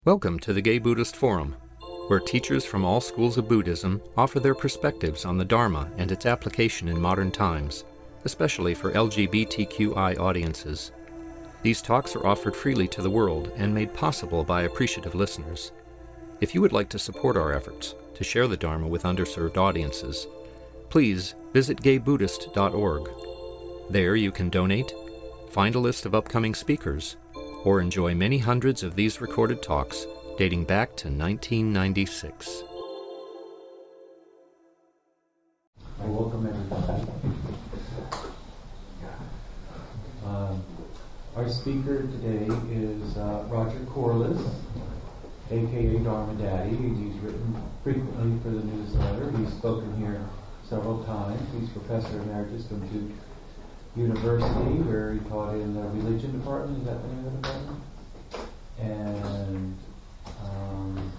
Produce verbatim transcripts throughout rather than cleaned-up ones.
Welcome to the Gay Buddhist Forum, where teachers from all schools of Buddhism offer their perspectives on the Dharma and its application in modern times, especially for L G B T Q I audiences. These talks are offered freely to the world and made possible by appreciative listeners. If you would like to support our efforts to share the Dharma with underserved audiences, please visit gay buddhist dot org. There you can donate, find a list of upcoming speakers, or enjoy many hundreds of these recorded talks dating back to nineteen ninety-six. Well, welcome everybody. Um, our speaker today is uh, Roger Corliss, aka Dharma Daddy. He's written frequently for the newsletter. He's spoken here several times. He's Professor Emeritus from Duke University, where he taught in the religion department. Is that the name of the department? And um,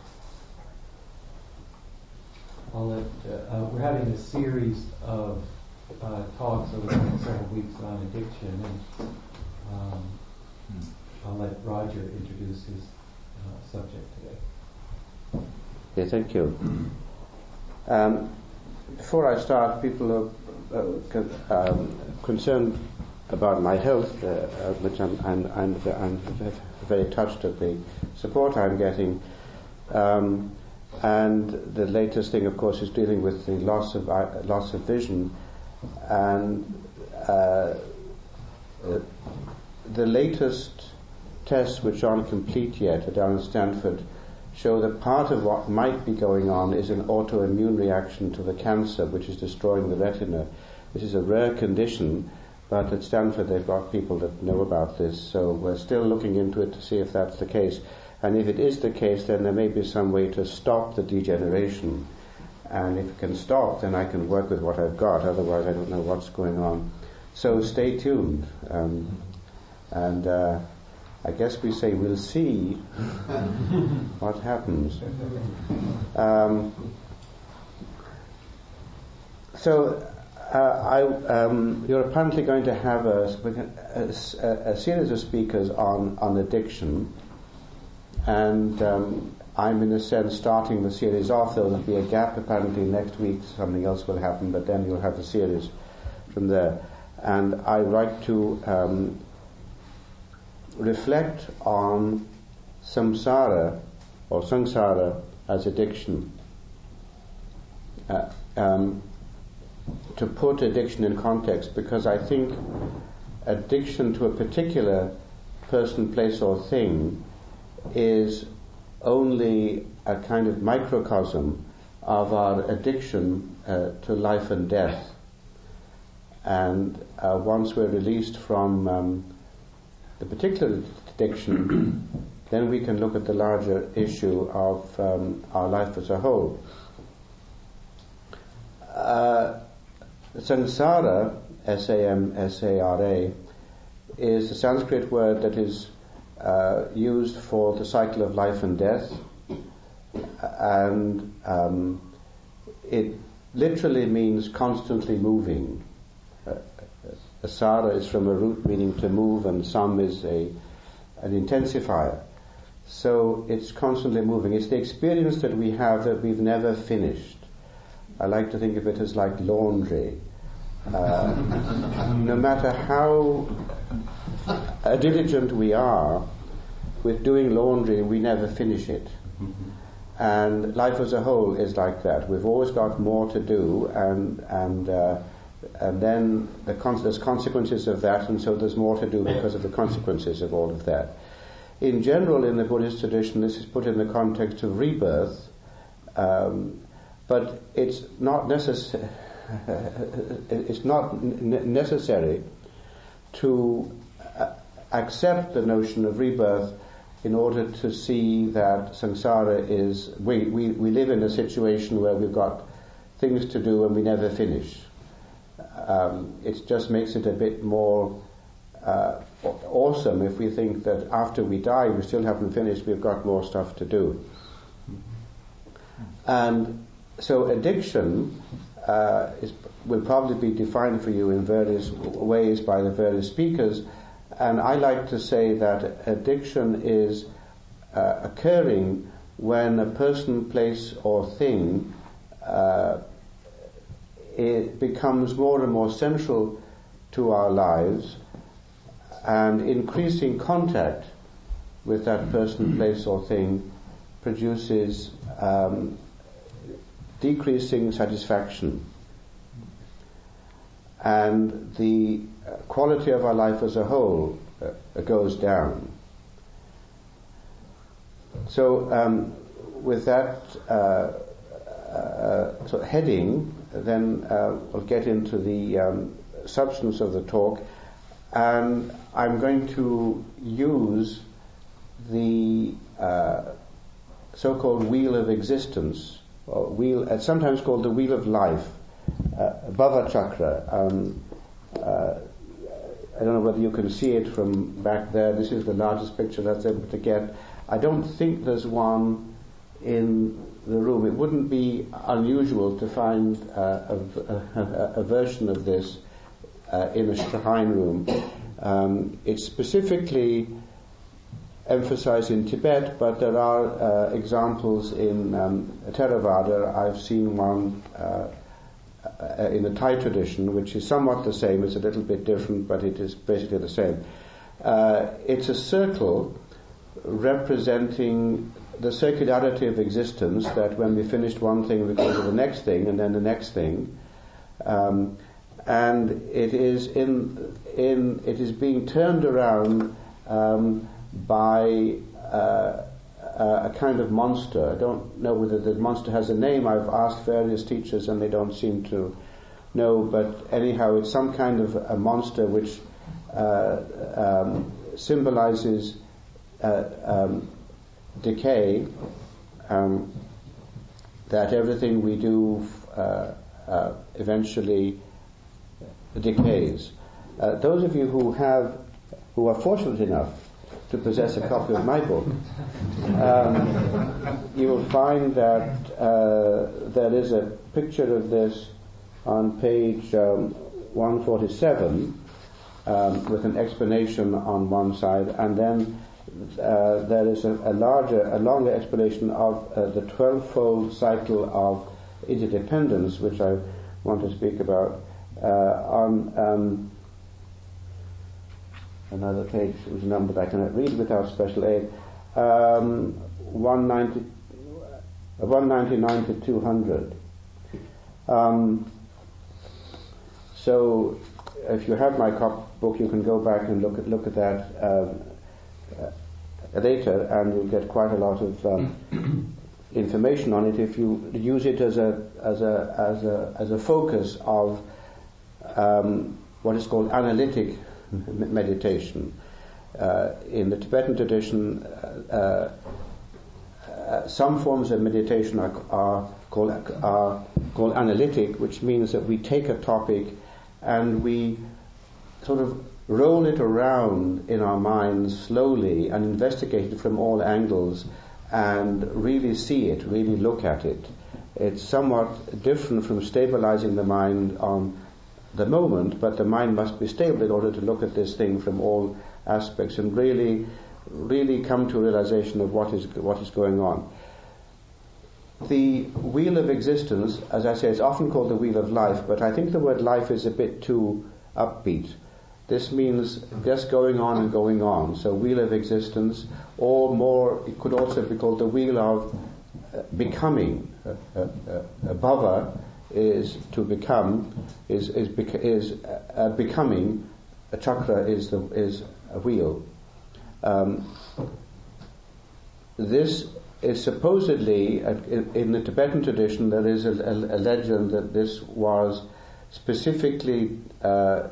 I'll let, uh, uh, we're having a series of uh, talks over the next several weeks on addiction, and um, I'll let Roger introduce his uh, subject today. Okay, thank you. Um, before I start, people are Uh, con- um, concerned about my health, uh, uh, which I'm, I'm, I'm, I'm very touched at the support I'm getting. Um, and the latest thing, of course, is dealing with the loss of uh, loss of vision. And uh, uh, the latest tests, which aren't complete yet, down in Stanford, show that part of what might be going on is an autoimmune reaction to the cancer, which is destroying the retina. This is a rare condition, but at Stanford they've got people that know about this, so we're still looking into it to see if that's the case. And if it is the case, then there may be some way to stop the degeneration. And if it can stop, then I can work with what I've got, otherwise I don't know what's going on. So stay tuned. Um, and uh, I guess we say we'll see what happens. Um, so uh, I, um, you're apparently going to have a, a, a series of speakers on, on addiction, and um, I'm in a sense starting the series off. There will be a gap apparently next week, something else will happen, but then you'll have the series from there. And I like to um, reflect on samsara or samsara as addiction, uh, um, to put addiction in context, because I think addiction to a particular person, place or thing is only a kind of microcosm of our addiction uh, to life and death. And uh, once we're released from um, the particular addiction, then we can look at the larger issue of um, our life as a whole. Uh, samsara, S A M S A R A, is a Sanskrit word that is uh, used for the cycle of life and death, and um, it literally means constantly moving. Uh, Sara is from a root meaning to move, and sam is a an intensifier. So it's constantly moving. It's the experience that we have that we've never finished. I like to think of it as like laundry. Uh, no matter how diligent we are with doing laundry, we never finish it. And life as a whole is like that. We've always got more to do, and and uh, and then the con- there's consequences of that, and so there's more to do because of the consequences of all of that. In general, in the Buddhist tradition, this is put in the context of rebirth, um, but it's not necessary. It's not n- necessary to uh, accept the notion of rebirth in order to see that samsara is. We, we we live in a situation where we've got things to do and we never finish. Um, it just makes it a bit more uh, awesome if we think that after we die we still haven't finished, we've got more stuff to do. And so addiction uh, is, will probably be defined for you in various ways by the various speakers, and I like to say that addiction is uh, occurring when a person, place, or thing uh, it becomes more and more central to our lives, and increasing contact with that person, place, or thing produces um, decreasing satisfaction, and the quality of our life as a whole uh, goes down. So um, with that uh, uh, sort of heading, then uh, we'll get into the um, substance of the talk, and I'm going to use the uh, so-called wheel of existence, or wheel, uh, sometimes called the wheel of life, uh, Bhava Chakra. Um, uh, I don't know whether you can see it from back there. This is the largest picture that's able to get. I don't think there's one in the room. It wouldn't be unusual to find uh, a, a, a version of this uh, in a shrine room. Um, it's specifically emphasized in Tibet, but there are uh, examples in um, Theravada. I've seen one uh, uh, in the Thai tradition, which is somewhat the same. It's a little bit different, but it is basically the same. Uh, it's a circle representing the circularity of existence, that when we finished one thing we go to the next thing and then the next thing, um, and it is in in it is being turned around um, by uh, a kind of monster. I don't know whether the monster has a name. I've asked various teachers and they don't seem to know, but anyhow it's some kind of a monster which uh, um, symbolizes uh, um, decay, um, that everything we do uh, uh, eventually decays. Uh, those of you who have, who are fortunate enough to possess a copy of my book, um, you will find that uh, there is a picture of this on page um, one forty-seven, um, with an explanation on one side, and then uh, there is a, a larger, a longer explanation of uh, the twelve-fold cycle of interdependence, which I want to speak about uh, on um, another page, whose number that I cannot read without special aid, um, one ninety-nine to two hundred. Um, so, if you have my cop book, you can go back and look at look at that um, uh, later, and you'll get quite a lot of um, information on it if you use it as a as a as a as a focus of um, what is called analytic meditation. Uh, in the Tibetan tradition, uh, uh, some forms of meditation are, are called are called analytic, which means that we take a topic and we sort of roll it around in our minds slowly and investigate it from all angles and really see it, really look at it. It's somewhat different from stabilizing the mind on the moment, but the mind must be stable in order to look at this thing from all aspects and really, really come to a realization of what is what is going on. The wheel of existence, as I say, is often called the wheel of life, but I think the word life is a bit too upbeat. This means just going on and going on. So wheel of existence, or more, it could also be called the wheel of uh, becoming. Uh, uh, uh, bhava is to become, is is beca- is uh, becoming. A chakra is the is a wheel. Um, this is supposedly, uh, in, in the Tibetan tradition, there is a, a, a legend that this was specifically uh,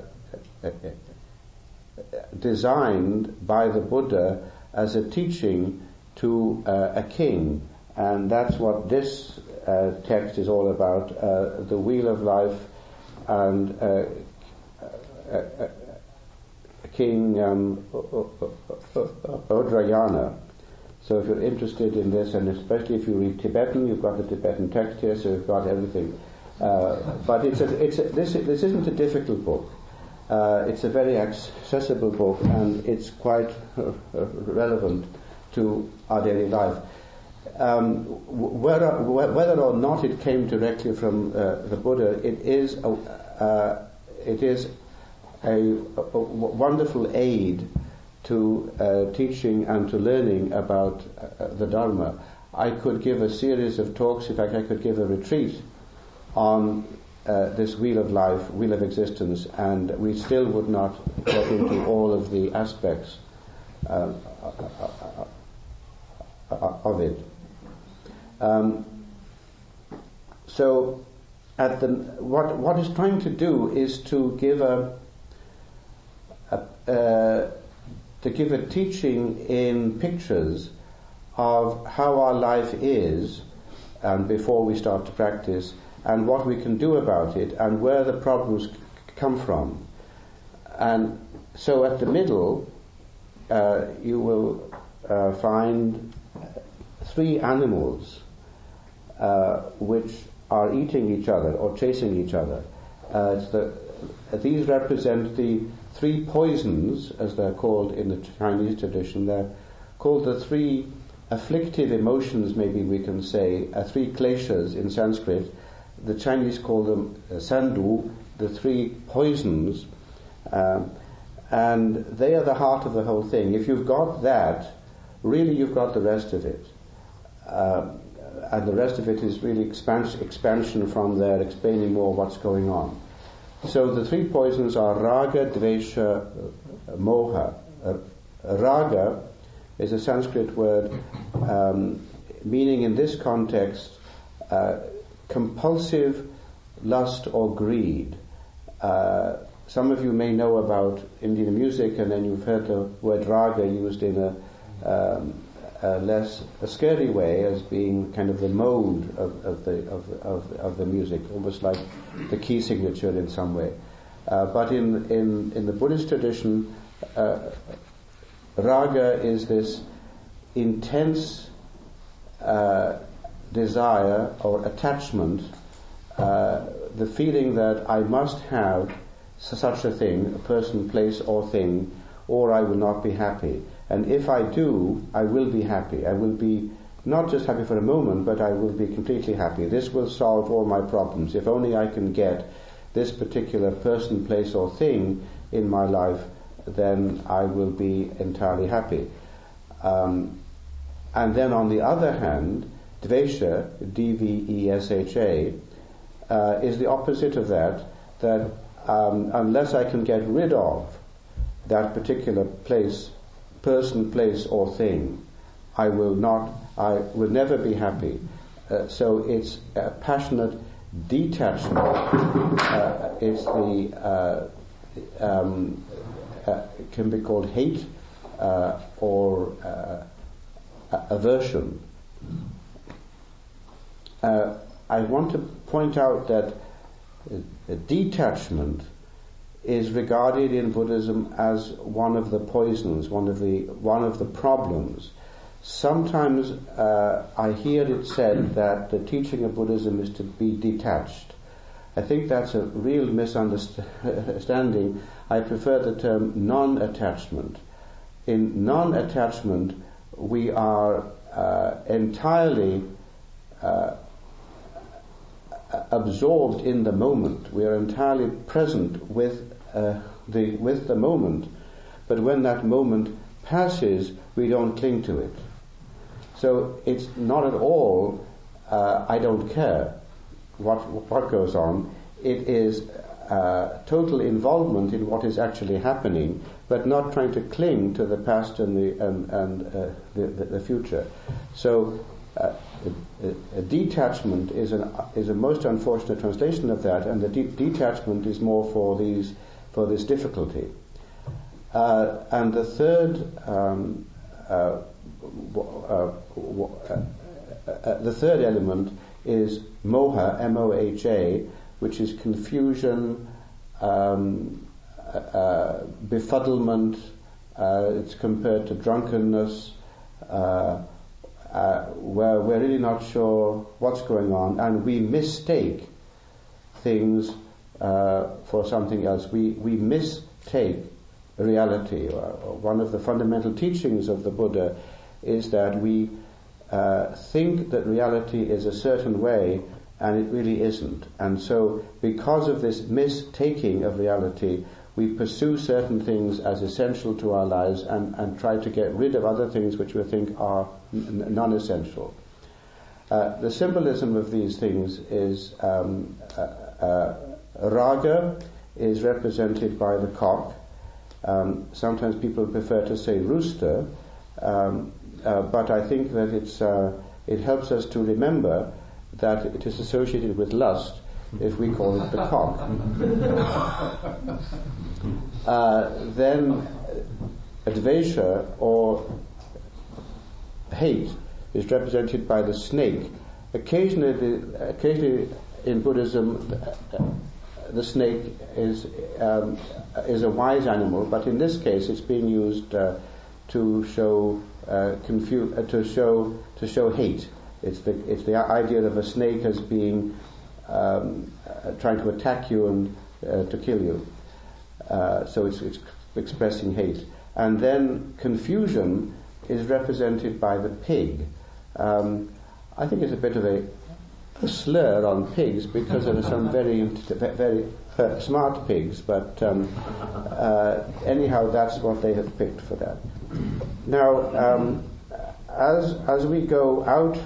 designed by the Buddha as a teaching to uh, a king, and that's what this uh, text is all about, uh, the wheel of life, and uh, uh, uh, King um, Odrayana. So if you're interested in this, and especially if you read Tibetan, you've got the Tibetan text here, so you've got everything. Uh, but it's a, it's a, this this isn't a difficult book. Uh, it's a very accessible book, and it's quite uh, relevant to our daily life. Um, whether, whether or not it came directly from uh, the Buddha, it is a, uh, it is a, a wonderful aid to uh, teaching and to learning about uh, the Dharma. I could give a series of talks, in fact I could give a retreat on uh, this wheel of life, wheel of existence, and we still would not get into all of the aspects uh, of it. Um, so, at the what what it's trying to do is to give a, a uh, to give a teaching in pictures of how our life is, and before we start to practice, and what we can do about it, and where the problems c- come from. And so, at the middle, uh, you will uh, find three animals uh, which are eating each other or chasing each other. Uh, it's the, these represent the three poisons, as they're called in the Chinese tradition. They're called the three afflictive emotions, maybe we can say, uh, three kleshas in Sanskrit. The Chinese call them uh, sandu, the three poisons, um, and they are the heart of the whole thing. If you've got that, really you've got the rest of it. Uh, and the rest of it is really expans- expansion from there, explaining more what's going on. So the three poisons are raga, dvesha, moha. Uh, raga is a Sanskrit word um, meaning in this context uh, compulsive lust or greed. Uh, some of you may know about Indian music, and then you've heard the word raga used in a um, Uh, less a scary way as being kind of the mode of, of the of, of of the music, almost like the key signature in some way. Uh, but in, in in the Buddhist tradition, uh, raga is this intense uh, desire or attachment, uh, the feeling that I must have such a thing, a person, place, or thing, or I will not be happy. And if I do, I will be happy. I will be not just happy for a moment, but I will be completely happy. This will solve all my problems. If only I can get this particular person, place, or thing in my life, then I will be entirely happy. Um, and then on the other hand, dvesha, D V E S H A, uh, is the opposite of that, that um, unless I can get rid of that particular place, person, place, or thing, I will not, I will never be happy. Uh, so it's a passionate detachment. Uh, it's the, uh, um, uh, it can be called hate uh, or uh, aversion. Uh, I want to point out that uh, detachment is regarded in Buddhism as one of the poisons, one of the one of the problems. Sometimes uh, I hear it said that the teaching of Buddhism is to be detached. I think that's a real misunderstanding. I prefer the term non-attachment. In non-attachment, we are uh, entirely uh, absorbed in the moment. We are entirely present with Uh, the with the moment, but when that moment passes, we don't cling to it. So it's not at all uh, I don't care what what goes on. It is uh, total involvement in what is actually happening, but not trying to cling to the past and the and, and uh, the, the, the future. So uh, a, a detachment is an is a most unfortunate translation of that, and the de- detachment is more for these. for this difficulty. Uh, and the third um, uh, uh, uh, uh, the third element is moha, M O H A, which is confusion, um, uh, befuddlement. Uh, it's compared to drunkenness, uh, uh, where we're really not sure what's going on, and we mistake things Uh, for something else. We we mistake reality. Or, or one of the fundamental teachings of the Buddha is that we uh, think that reality is a certain way and it really isn't. And so because of this mistaking of reality, we pursue certain things as essential to our lives and, and try to get rid of other things which we think are n- non-essential. Uh, the symbolism of these things is um, uh, uh, raga is represented by the cock. Um, sometimes people prefer to say rooster, um, uh, but I think that it's uh, it helps us to remember that it is associated with lust if we call it the cock. uh, then advesha, or hate, is represented by the snake. Occasionally, occasionally in Buddhism, the snake is um, is a wise animal, but in this case, it's being used uh, to show uh, confu- uh, to show to show hate. It's the it's the idea of a snake as being um, uh, trying to attack you and uh, to kill you. Uh, so it's it's expressing hate. And then confusion is represented by the pig. Um, I think it's a bit of a, a slur on pigs because there are some very very uh, smart pigs, but um, uh, anyhow, that's what they have picked for that. Now, um, as as we go out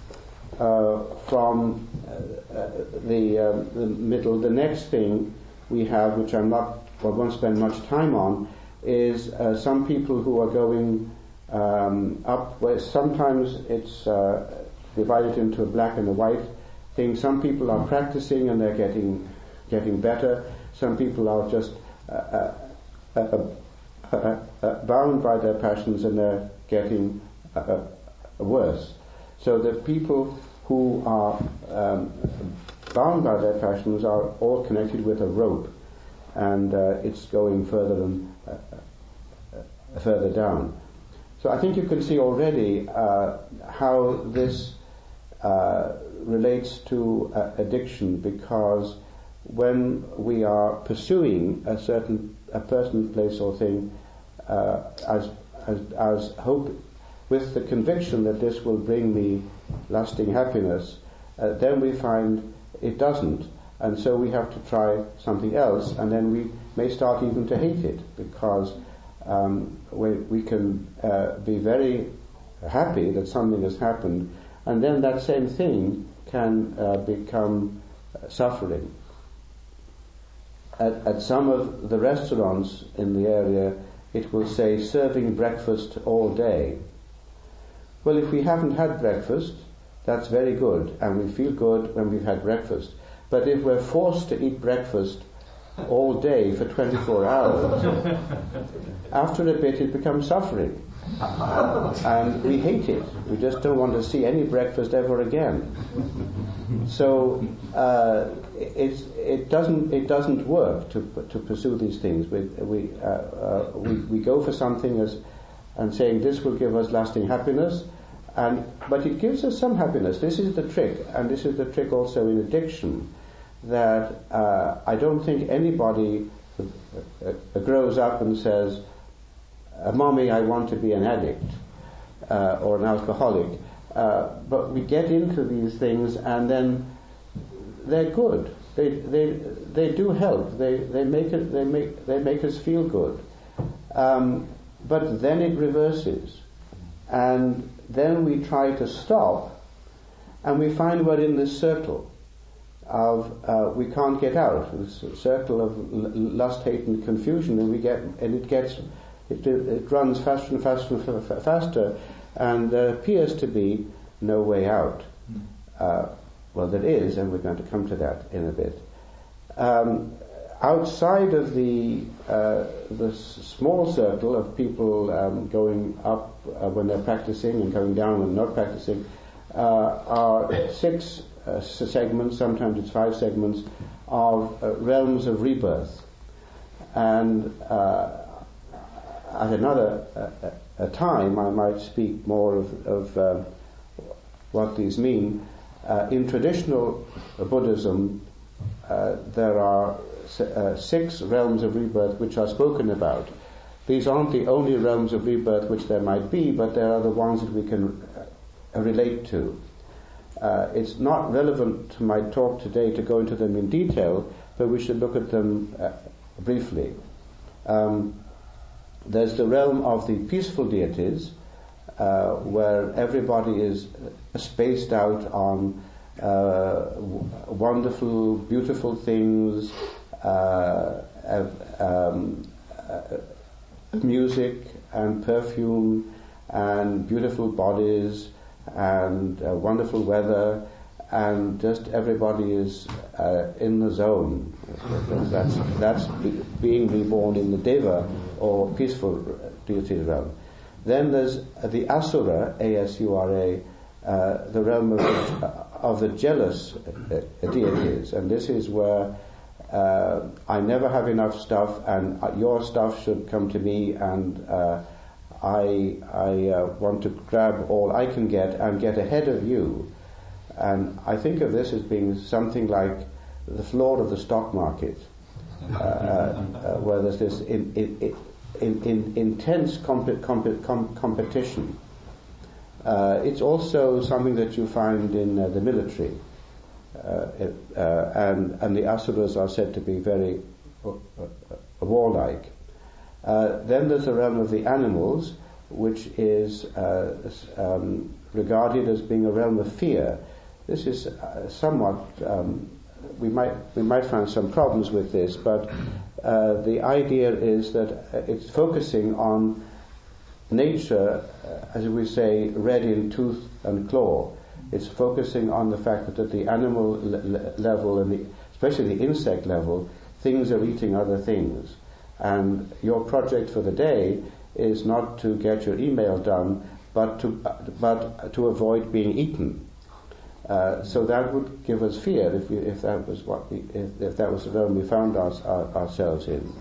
uh, from uh, the uh, the middle, the next thing we have, which I'm not, or won't spend much time on, is uh, some people who are going um, up. Where sometimes it's uh, divided into a black and a white thing. Some people are practicing and they're getting getting better. Some people are just uh, uh, uh, uh, uh, bound by their passions and they're getting uh, uh, worse. So the people who are um, bound by their passions are all connected with a rope, and uh, it's going further and uh, uh, further down. So I think you can see already uh, how this uh, relates to uh, addiction, because when we are pursuing a certain a person, place, or thing uh, as, as as hope, with the conviction that this will bring me lasting happiness, uh, then we find it doesn't, and so we have to try something else, and then we may start even to hate it, because um, we, we can uh, be very happy that something has happened, and then that same thing can uh, become suffering. At, at some of the restaurants in the area, it will say serving breakfast all day. Well, if we haven't had breakfast, that's very good, and we feel good when we've had breakfast. But if we're forced to eat breakfast all day for twenty-four hours, after a bit it becomes suffering. And we hate it. We just don't want to see any breakfast ever again. So uh, it's, it doesn't it doesn't work to to pursue these things. We we uh, uh, we, we go for something as and saying this will give us lasting happiness, and but it gives us some happiness. This is the trick, and this is the trick also in addiction, that uh, I don't think anybody uh, uh, grows up and says, "Mommy, I want to be an addict uh, or an alcoholic." Uh, but we get into these things, and then they're good. They they they do help. They they make it. They make they make us feel good. Um, but then it reverses, and then we try to stop, and we find we're in this circle of uh, we can't get out. This circle of l- lust, hate, and confusion, and we get and it gets. It, it runs faster and faster and f- faster, and there appears to be no way out. Uh, well, there is, and we're going to come to that in a bit. Um, outside of the uh, the s- small circle of people um, going up uh, when they're practicing and going down when not practicing, uh, are six uh, segments, sometimes it's five segments, of uh, realms of rebirth. And uh, at another uh, a time, I might speak more of, of uh, what these mean. Uh, in traditional Buddhism, uh, there are uh, six realms of rebirth which are spoken about. these aren't the only realms of rebirth which there might be, but there are the ones that we can uh, relate to. Uh, it's not relevant to my talk today to go into them in detail, but we should look at them uh, briefly. Um, there's the realm of the peaceful deities, uh, where everybody is spaced out on uh, w- wonderful, beautiful things, uh, uh, um, uh, music and perfume and beautiful bodies and uh, wonderful weather, and just everybody is uh, in the zone. That's that's be, being reborn in the Deva or peaceful deity realm. Then there's the Asura, A S U R A, uh, the realm of the, of the jealous uh, deities, and this is where uh, I never have enough stuff, and your stuff should come to me, and uh, I I uh, want to grab all I can get and get ahead of you. And I think of this as being something like the floor of the stock market, uh, uh, where there's this in, in, in, in intense comp- comp- com- competition. Uh, it's also something that you find in uh, the military, uh, it, uh, and and the asuras are said to be very uh, uh, warlike. Uh, then there's the realm of the animals, which is uh, um, regarded as being a realm of fear. This is uh, somewhat, um, we might we might find some problems with this, but uh, the idea is that it's focusing on nature, uh, as we say, red in tooth and claw. It's focusing on the fact that at the animal le- level, and the, especially the insect level, things are eating other things. And your project for the day is not to get your email done, but to uh, but to avoid being eaten. Uh, so that would give us fear if we, if that was what we, if, if that was the realm we found our, our, ourselves in.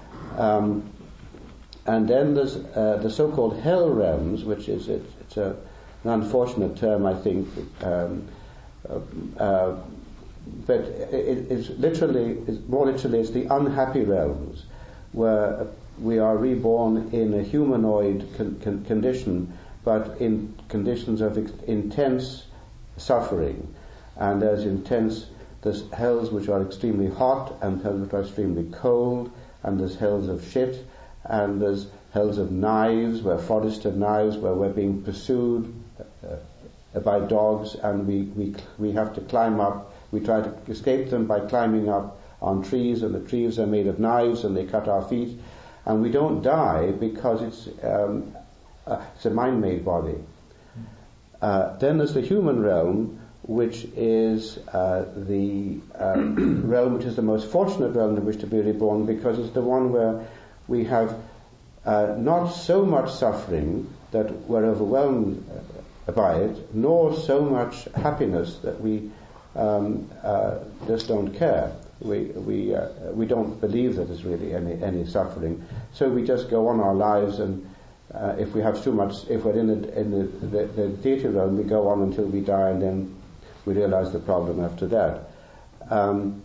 Um, and then there's uh, the so-called hell realms, which is it, it's a, an unfortunate term, I think, um, uh, uh, but it, it's literally, it's more literally, it's the unhappy realms, where we are reborn in a humanoid con- con- condition, but in conditions of ex- intense suffering. And there's intense, there's hells which are extremely hot, and hells which are extremely cold, and there's hells of shit, and there's hells of knives, where forested knives, where we're being pursued uh, by dogs, and we, we we have to climb up. We try to escape them by climbing up on trees, and the trees are made of knives, and they cut our feet, and we don't die because it's um, uh, it's a mind-made body. Uh, then there's the human realm, which is uh, the um, realm which is the most fortunate realm in which to be reborn, because it's the one where we have uh, not so much suffering that we're overwhelmed by it, nor so much happiness that we um, uh, just don't care. We we uh, we don't believe that there's really any any suffering, so we just go on our lives, and uh, if we have too much, if we're in the in the, the, the deity realm, we go on until we die, and then we realize the problem after that. Um,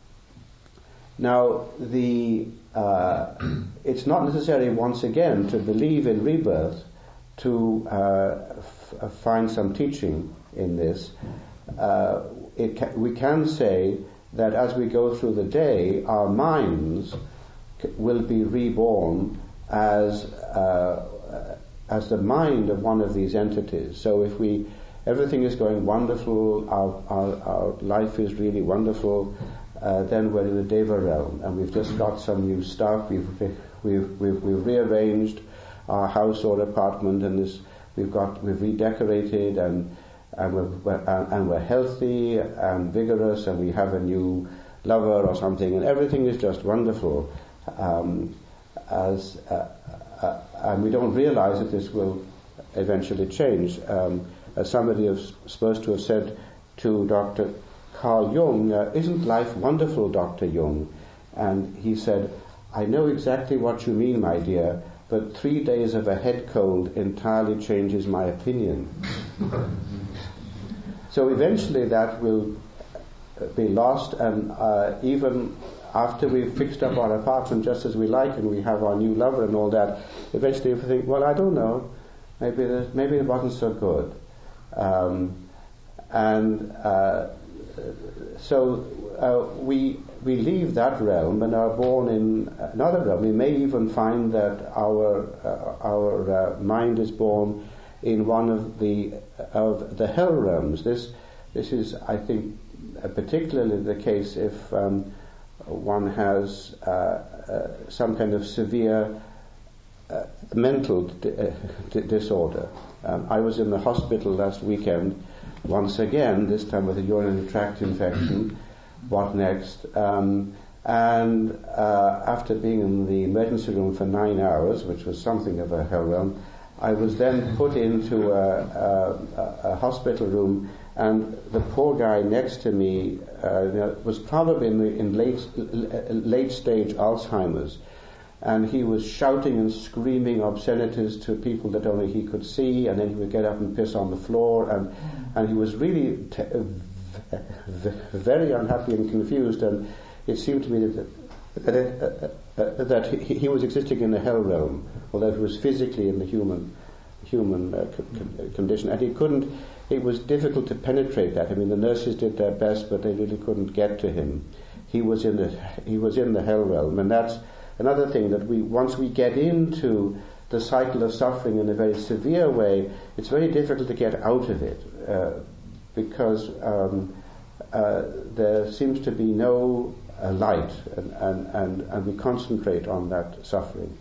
now, the uh, it's not necessary once again to believe in rebirth to uh, f- find some teaching in this. Uh, it ca- we can say that as we go through the day, our minds c- will be reborn as uh, as the mind of one of these entities. So if we, everything is going wonderful, our our, our life is really wonderful, uh, then we're in the Deva realm, and we've just got some new stuff. We've we've we've, we've rearranged our house or apartment, and this we've got we've redecorated, and. And we're, we're, and we're healthy and vigorous, and we have a new lover or something, and everything is just wonderful. Um, as uh, uh, and we don't realize that this will eventually change. Um, as somebody is supposed to have said to Doctor Carl Jung, uh, "Isn't life wonderful, Doctor Jung?" And he said, "I know exactly what you mean, my dear, but three days of a head cold entirely changes my opinion." So eventually that will be lost, and uh, even after we've fixed up our apartment just as we like and we have our new lover and all that, eventually we think, well, I don't know, maybe the, maybe it wasn't so good. Um, and uh, so uh, we we leave that realm and are born in another realm. We may even find that our uh, our uh, mind is born in one of the of the hell realms. This this is, I think, uh, particularly the case if um, one has uh, uh, some kind of severe uh, mental d- uh, d- disorder. Um, I was in the hospital last weekend, once again, this time with a urinary tract infection. What next? Um, and uh, after being in the emergency room for nine hours, which was something of a hell realm, I was then put into a, a, a hospital room, and the poor guy next to me uh, you know, was probably in, the, in late late stage Alzheimer's, and he was shouting and screaming obscenities to people that only he could see, and then he would get up and piss on the floor, and and he was really t- very unhappy and confused, and it seemed to me that that, it, uh, uh, that he, he was existing in the hell realm, although he was physically in the human human uh, co- condition, and he couldn't. It was difficult to penetrate that. I mean, the nurses did their best, but they really couldn't get to him. He was in the he was in the hell realm, and that's another thing that we once we get into the cycle of suffering in a very severe way, it's very difficult to get out of it uh, because um, uh, there seems to be no uh, light, and, and, and, and we concentrate on that suffering.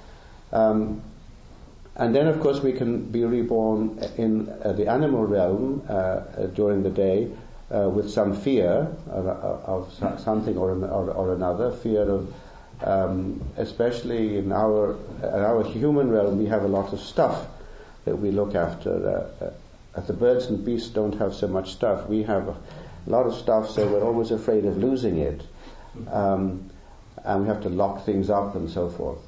Um, and then, of course, we can be reborn in uh, the animal realm uh, uh, during the day uh, with some fear of, of something or, or, or another, fear of Um, especially in our in our human realm, we have a lot of stuff that we look after. Uh, uh, the birds and beasts don't have so much stuff. We have a lot of stuff, so we're always afraid of losing it, um, and we have to lock things up and so forth.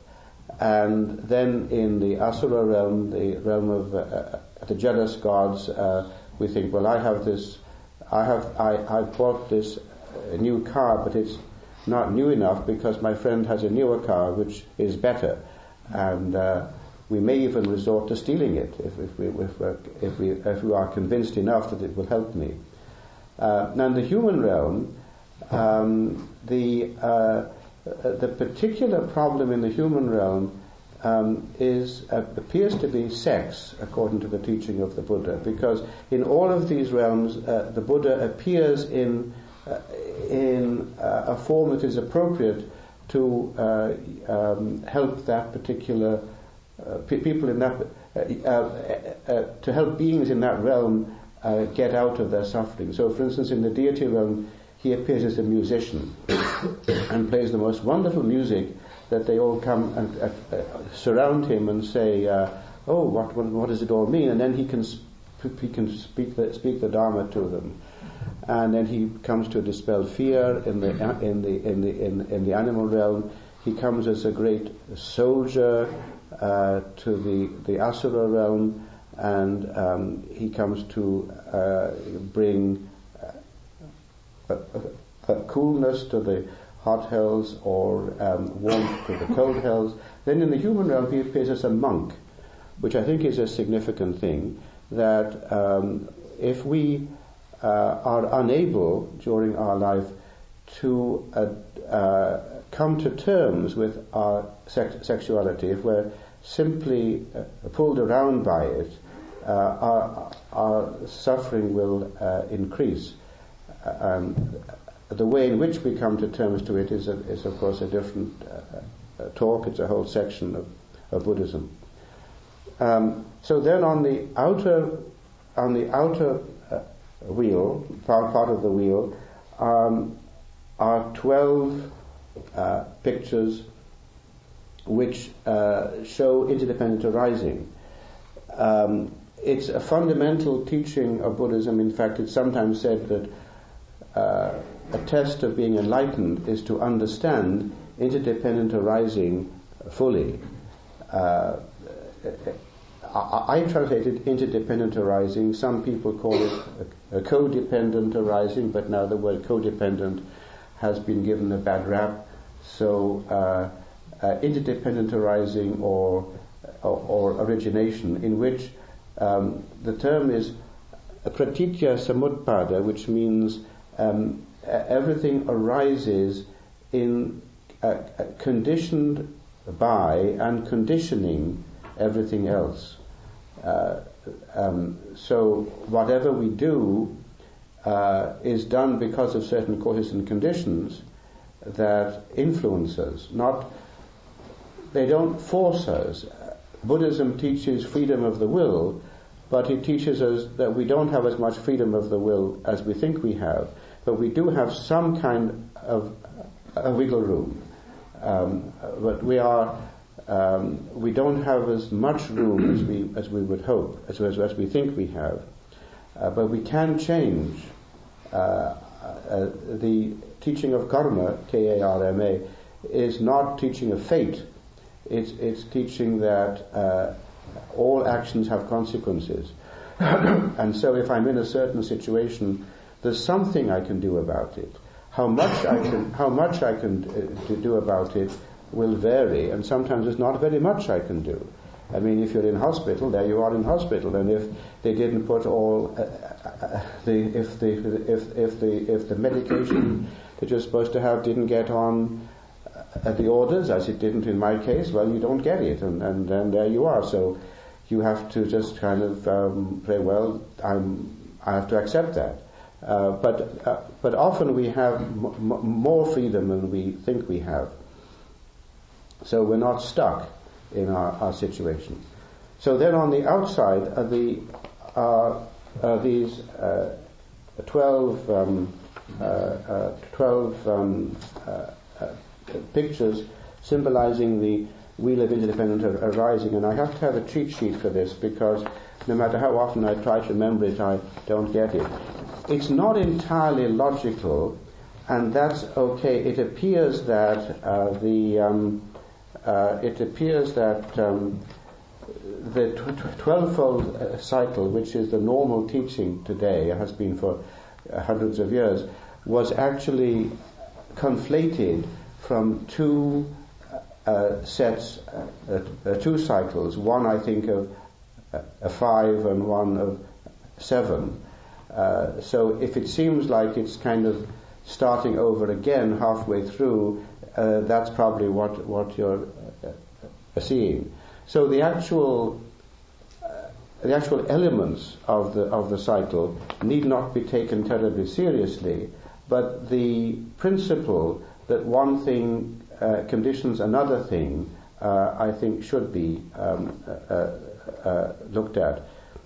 And then in the Asura realm, the realm of uh, the jealous gods, uh, we think, well, I have this, I have, I, I bought this uh, new car, but it's not new enough because my friend has a newer car which is better, and uh, we may even resort to stealing it if, if, we, if, we're, if, we, if we are convinced enough that it will help me. Uh, now in the human realm, um, the uh, the particular problem in the human realm um, is uh, appears to be sex, according to the teaching of the Buddha, because in all of these realms uh, the Buddha appears in Uh, in uh, a form that is appropriate to uh, um, help that particular uh, pe- people in that uh, uh, uh, to help beings in that realm uh, get out of their suffering. So, for instance, in the deity realm, he appears as a musician and plays the most wonderful music that they all come and uh, uh, surround him and say, uh, "Oh, what, what what does it all mean?" And then he can sp- he can speak the, speak the Dharma to them. And then he comes to dispel fear in the in the in the in, in the animal realm. He comes as a great soldier uh, to the the Asura realm, and um, he comes to uh, bring a, a, a coolness to the hot hells or um, warmth to the cold hells. Then in the human realm, he appears as a monk, which I think is a significant thing. That um, if we Uh, are unable during our life to uh, uh, come to terms with our sex- sexuality, if we're simply uh, pulled around by it, uh, our, our suffering will uh, increase. Uh, um, the way in which we come to terms to it is, a, is of course, a different uh, talk. It's a whole section of, of Buddhism. Um, so then, on the outer, on the outer wheel, part, part of the wheel, um, are twelve uh, pictures which uh, show interdependent arising. Um, it's a fundamental teaching of Buddhism. In fact, it's sometimes said that uh, a test of being enlightened is to understand interdependent arising fully. Uh, I, I translated interdependent arising. Some people call it a, a codependent arising, but now the word codependent has been given a bad rap. So uh, uh, interdependent arising or, or, or origination, in which um, the term is pratitya samutpada, which means um, everything arises in uh, conditioned by and conditioning everything else. Uh, um, so whatever we do uh, is done because of certain causes and conditions that influence us. Not, they don't force us. Buddhism teaches freedom of the will, but it teaches us that we don't have as much freedom of the will as we think we have, but we do have some kind of a wiggle room. Um, but we are, um, we don't have as much room as we as we would hope, as as, as we think we have. Uh, but we can change. Uh, uh, the teaching of karma, K A R M A, is not teaching of fate. It's it's teaching that uh, all actions have consequences. And so if I'm in a certain situation, there's something I can do about it. How much I can how much I can uh, to do about it will vary, and sometimes there's not very much I can do. I mean, if you're in hospital, there you are in hospital, and if they didn't put all uh, uh, the if the if if the if the medication that you're supposed to have didn't get on uh, the orders, as it didn't in my case, well, you don't get it, and and then there you are. So you have to just kind of um, say, well, I'm I have to accept that. Uh, but uh, but often we have m- m- more freedom than we think we have. So we're not stuck in our, our situation. So then on the outside are the are, are these uh, twelve um, uh, uh, twelve um, uh, uh, pictures symbolizing the wheel of interdependent arising, and I have to have a cheat sheet for this because no matter how often I try to remember it, I don't get it. It's not entirely logical, and that's okay. It appears that uh, the um, uh, it appears that um, the twelve-fold uh, cycle, which is the normal teaching today, has been for uh, hundreds of years, was actually conflated from two uh, sets, uh, uh, two cycles. One, I think, of uh, a five, and one of seven. Uh, so if it seems like it's kind of starting over again halfway through, uh, that's probably what what you're uh, seeing. So the actual uh, the actual elements of the of the cycle need not be taken terribly seriously, but the principle that one thing uh, conditions another thing, uh, I think, should be um, uh, uh, looked at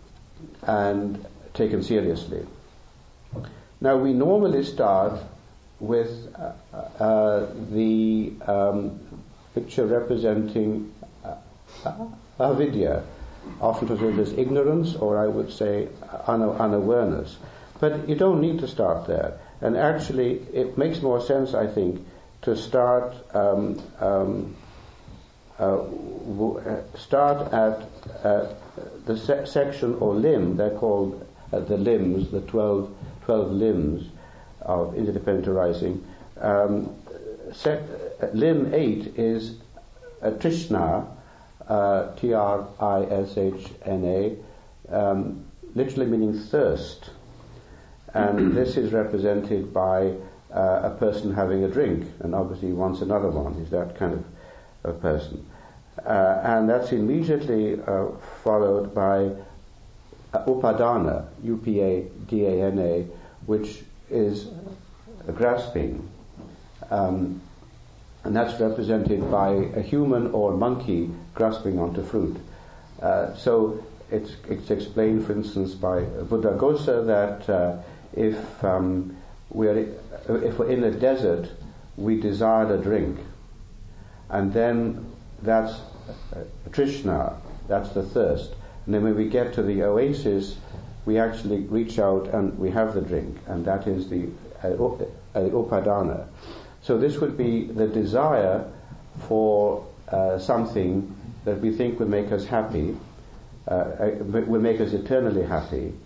and taken seriously. Now we normally start with uh, uh, the um, picture representing uh, avidya, often translated as ignorance, or I would say una- unawareness. But you don't need to start there. And actually it makes more sense, I think, to start um, um, uh, w- start at uh, the se- section or limb. They're called uh, the limbs, the twelve, twelve limbs of interdependent arising. Um, se- limb eight is uh, Trishna, uh, T R I S H N A, um, literally meaning thirst. And this is represented by uh, a person having a drink, and obviously he wants another one. He's that kind of a person. Uh, and that's immediately uh, followed by uh, upadana, U P A D A N A, which is uh, grasping. Um, and that's represented by a human or monkey grasping onto fruit. Uh, so it's, it's explained, for instance, by Buddhaghosa that uh, if um, we're if we're in a desert, we desire a drink, and then that's uh, Trishna, that's the thirst. And then when we get to the oasis, we actually reach out and we have the drink, and that is the uh, upadana. So this would be the desire for uh, something that we think would make us happy, uh, will make us eternally happy,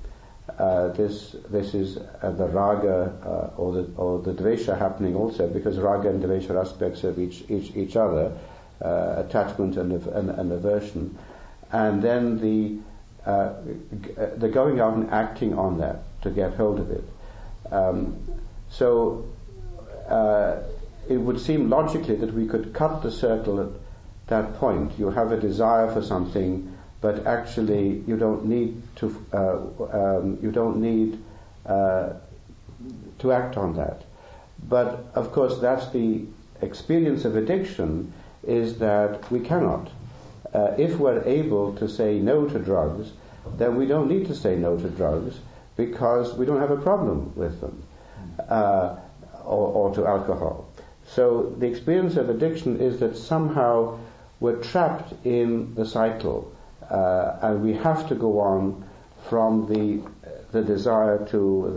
uh, this this is uh, the raga uh, or the or the dvesha happening also, because raga and dvesha are aspects of each each each other, uh, attachment and, and and aversion, and then the uh, g- the going out and acting on that to get hold of it. Um, so uh, it would seem logically that we could cut the circle at that point. You have a desire for something, but actually you don't need to uh, um, you don't need uh, to act on that. But of course, that's the experience of addiction, is that we cannot. Uh, if we're able to say no to drugs, then we don't need to say no to drugs, because we don't have a problem with them, uh, or, or to alcohol. So the experience of addiction is that somehow we're trapped in the cycle, uh, and we have to go on from the the desire to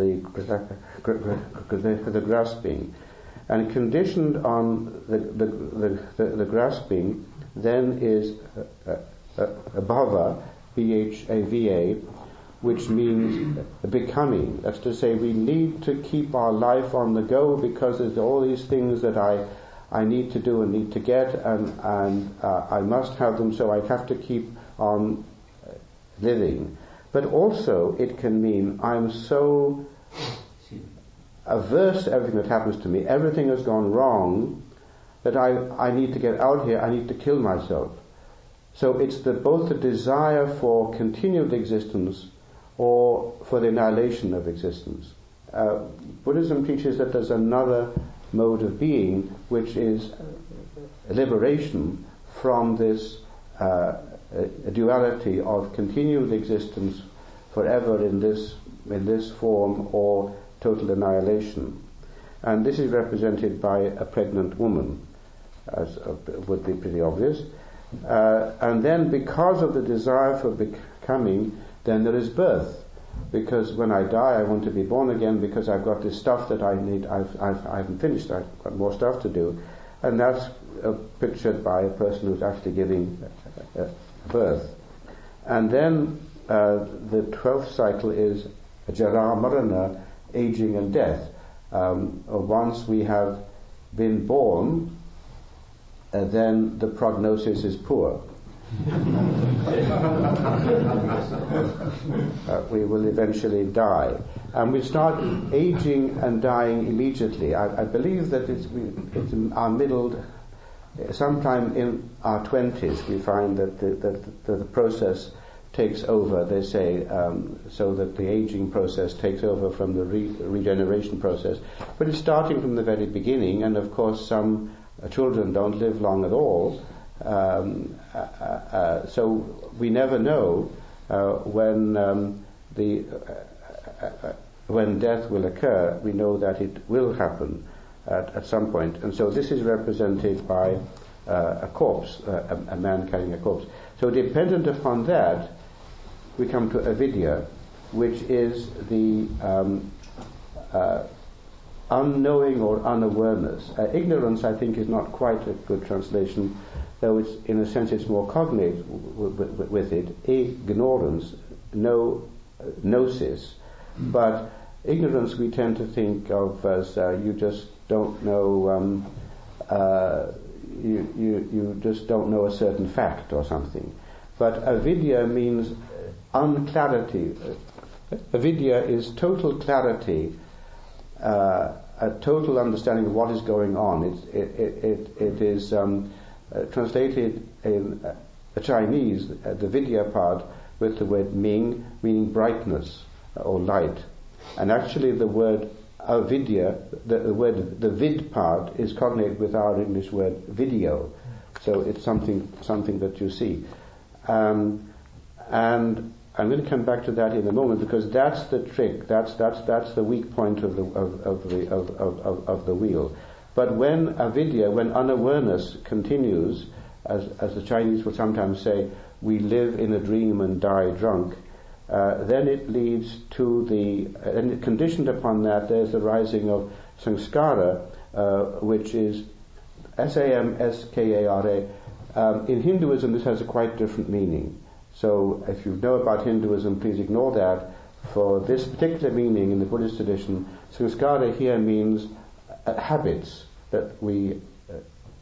the the grasping, and conditioned on the the the, the, the grasping. Then is a, a, a bhava, B H A V A, which means becoming. That's to say, we need to keep our life on the go, because there's all these things that I I need to do and need to get, and and uh, I must have them, so I have to keep on living. But also, it can mean I'm so averse to everything that happens to me, everything has gone wrong, that I, I need to get out here, I need to kill myself. So it's the, both the desire for continued existence or for the annihilation of existence. Uh, Buddhism teaches that there's another mode of being, which is liberation from this uh, duality of continued existence forever in this in this form, or total annihilation. And this is represented by a pregnant woman, as uh, would be pretty obvious. Uh, and then, because of the desire for becoming, then there is birth. Because when I die, I want to be born again, because I've got this stuff that I need, I've, I've, I haven't finished, I've got more stuff to do. And that's uh, pictured by a person who's actually giving uh, birth. And then uh, the twelfth cycle is jara marana, aging and death. Um, once we have been born, uh, then the prognosis is poor. uh, we will eventually die, and we start aging and dying immediately. I, I believe that it's, we, it's in our middle, sometime in our twenties, we find that the, that the, the process takes over. They say um, so that the aging process takes over from the re- regeneration process, but it's starting from the very beginning. And of course, some uh, children don't live long at all. Um, uh, uh, so we never know uh, when um, the uh, uh, when death will occur. We know that it will happen at, at some point, and so this is represented by uh, a corpse, uh, a, a man carrying a corpse. So dependent upon that, we come to avidya, which is the um, uh, unknowing or unawareness. Uh, ignorance, I think, is not quite a good translation, though it's, in a sense, it's more cognate w- w- with it. Ignorance, no uh, gnosis. But ignorance we tend to think of as uh, you just don't know, um, uh, you, you, you just don't know a certain fact or something. But avidya means unclarity. Avidya is total clarity, uh, a total understanding of what is going on. It's, it, it, it, it is um, uh, translated in uh, the Chinese, uh, the vidya part, with the word ming, meaning brightness uh, or light. And actually the word avidya, the, the word, the vid part, is cognate with our English word video. So it's something something that you see. Um, and I'm going to come back to that in a moment, because that's the trick. That's that's that's the weak point of the of, of the of, of, of the wheel. But when avidya, when unawareness continues, as as the Chinese will sometimes say, we live in a dream and die drunk. Uh, then it leads to the, and conditioned upon that, there's the rising of samskara, uh, which is S A M S K A R A. Um, in Hinduism, this has a quite different meaning. So if you know about Hinduism, please ignore that. for this particular meaning in the Buddhist tradition, samskara here means uh, habits that we uh,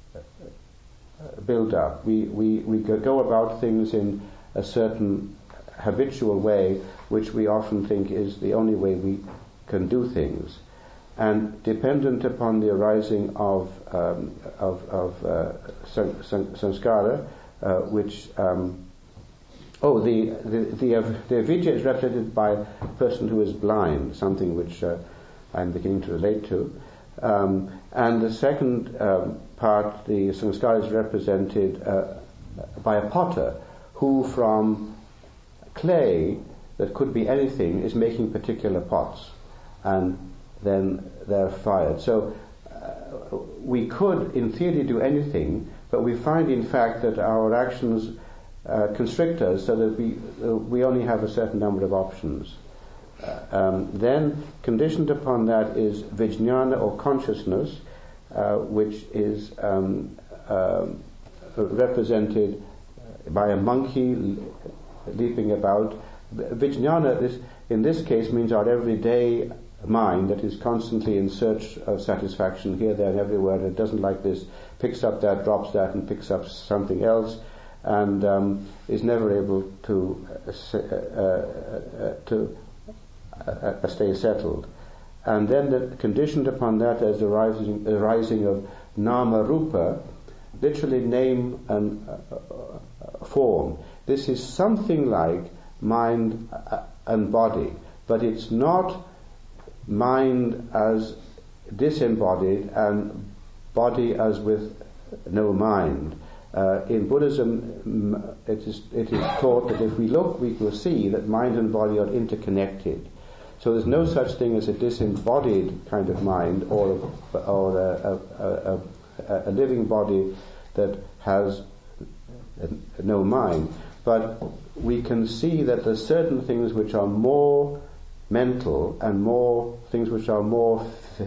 uh, build up. We, we, we go about things in a certain habitual way, which we often think is the only way we can do things. And dependent upon the arising of um, of, of uh, san, san, samskara, uh, which um, oh the the the, uh, the avidya is represented by a person who is blind, something which uh, I'm beginning to relate to. Um, and the second um, part, the samskara, is represented uh, by a potter who, from clay that could be anything, is making particular pots, and then they're fired. So uh, we could, in theory, do anything, but we find, in fact, that our actions uh, constrict us so that we uh, we only have a certain number of options. Uh, um, then, conditioned upon that is vijnana, or consciousness, uh, which is um, uh, represented by a monkey leaping about. Vijnana, this, in this case, means our everyday mind that is constantly in search of satisfaction here, there, and everywhere, and it doesn't like this, picks up that, drops that, and picks up something else, and um, is never able to uh, uh, uh, to uh, uh, stay settled. And then, the, conditioned upon that, as the rising, the rising of nama rupa, literally name and uh, uh, form. This is something like mind and body, but it's not mind as disembodied and body as with no mind. Uh, in Buddhism, it is it is taught that if we look, we will see that mind and body are interconnected. So there's no such thing as a disembodied kind of mind, or or a, a, a, a living body that has no mind. But we can see that there's certain things which are more mental and more things which are more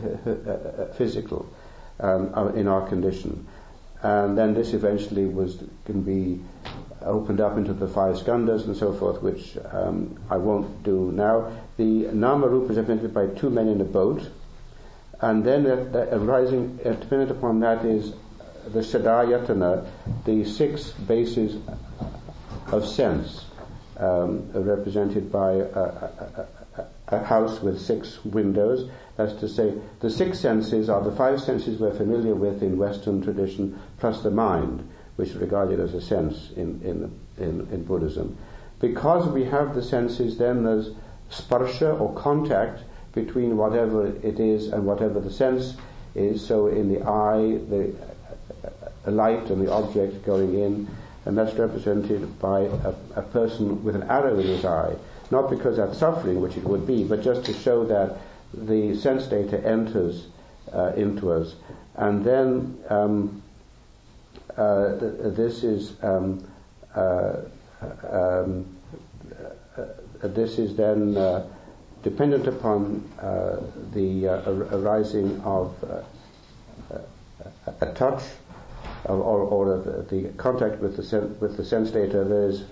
f- physical um, in our condition. And then this eventually was can be opened up into the five skandhas and so forth, which um, I won't do now. The nama rupa is represented by two men in a boat, and then uh, arising, uh, dependent upon that, is the sadayatana, the six bases of sense, um, represented by a, a, a, a house with six windows. That's to say, the six senses are the five senses we're familiar with in Western tradition, plus the mind, which is regarded as a sense in, in, in, in Buddhism. Because we have the senses, then there's sparsha, or contact, between whatever it is and whatever the sense is. So in the eye, the uh, light and the object going in, and that's represented by a, a person with an arrow in his eye, not because that's suffering, which it would be, but just to show that the sense data enters uh, into us. And then um, uh, th- this is um, uh, um, uh, this is then uh, dependent upon uh, the uh, arising of uh, a, a touch, or, or the, the contact with the sen- with the sense data. There is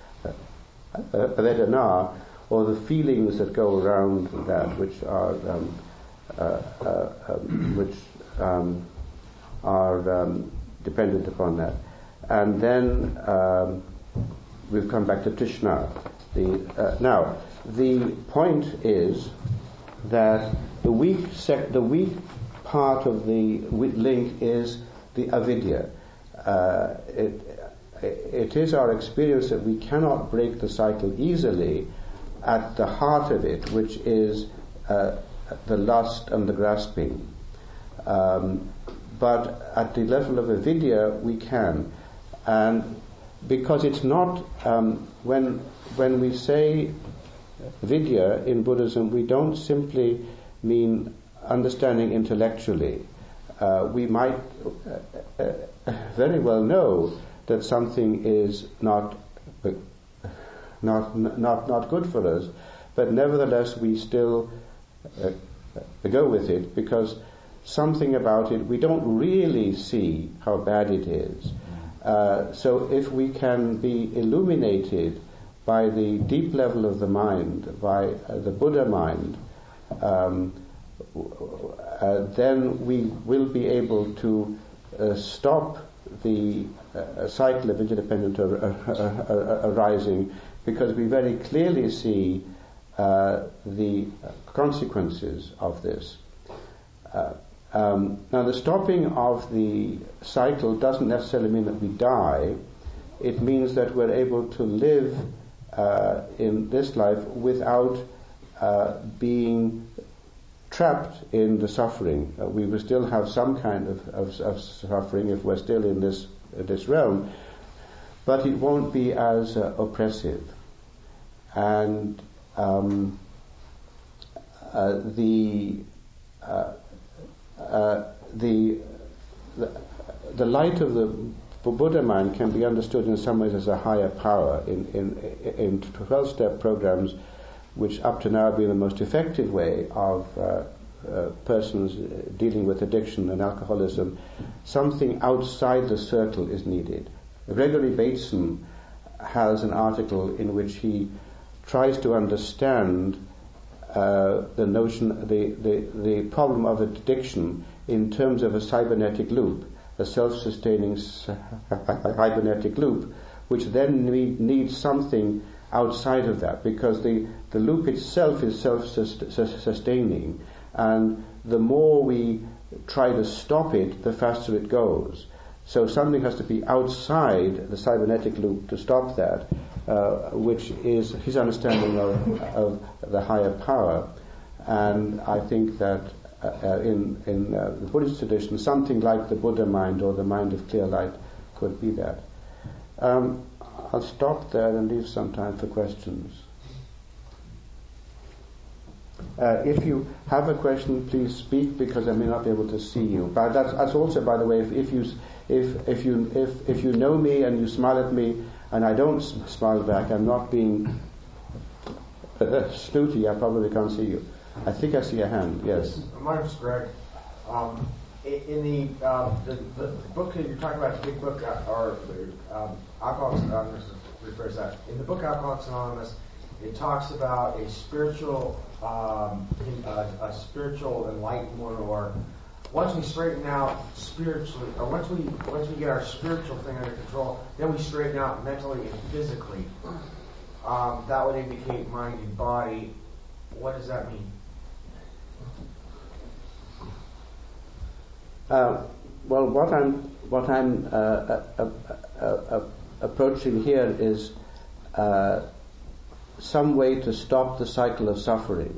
a, a, a vedana, or the feelings that go around that, which are um, uh, uh, um, which um, are um, dependent upon that. And then um, we've come back to Trishna. The uh, now the point is that the weak sec- the weak part of the link is the avidya. Uh, it, it is our experience that we cannot break the cycle easily at the heart of it, which is uh, the lust and the grasping. Um, but at the level of avidya, we can. And because it's not, um, when when we say vidya in Buddhism, we don't simply mean understanding intellectually. Uh, we might uh, uh, very well know that something is not uh, not not not good for us, but nevertheless we still uh, go with it, because something about it we don't really see how bad it is. Uh, so if we can be illuminated by the deep level of the mind, by uh, the Buddha mind, um, uh, then we will be able to uh, stop the uh, cycle of interdependent ar- ar- ar- arising, because we very clearly see uh, the consequences of this. Uh, um, now, the stopping of the cycle doesn't necessarily mean that we die. It means that we're able to live uh, in this life without uh, being trapped in the suffering. Uh, we will still have some kind of, of, of suffering if we're still in this uh, this realm, but it won't be as uh, oppressive. And um, uh, the, uh, uh, the the the light of the Buddha mind can be understood in some ways as a higher power. In in in twelve-step programs, which up to now have been the most effective way of uh, uh, persons dealing with addiction and alcoholism, something outside the circle is needed. Gregory Bateson has an article in which he tries to understand uh, the notion, the, the, the problem of addiction in terms of a cybernetic loop, a self-sustaining cybernetic loop, which then need, needs something outside of that, because the, the loop itself is self-sustaining, and the more we try to stop it, the faster it goes. So something has to be outside the cybernetic loop to stop that, uh, which is his understanding of, of the higher power. And I think that uh, in, in uh, the Buddhist tradition, something like the Buddha mind or the mind of clear light could be that. Um, I'll stop there and leave some time for questions. Uh, if you have a question, please speak, because I may not be able to see you. But that's, that's also, by the way, if, if you if if you if if you know me and you smile at me and I don't smile back, I'm not being snooty. I probably can't see you. I think I see a hand. Yes. My name's Greg. Um, in the, uh, the the book that you're talking about, the big book, uh, or um, Alcoholics Anonymous, refers that. In the book Alcoholics Anonymous, it talks about a spiritual, um, a, a spiritual enlightenment, or once we straighten out spiritually, or once we once we get our spiritual thing under control, then we straighten out mentally and physically. Um, that would indicate mind and body. What does that mean? Uh, well, what I'm what I'm uh, uh, uh, uh, uh, approaching here is uh, some way to stop the cycle of suffering,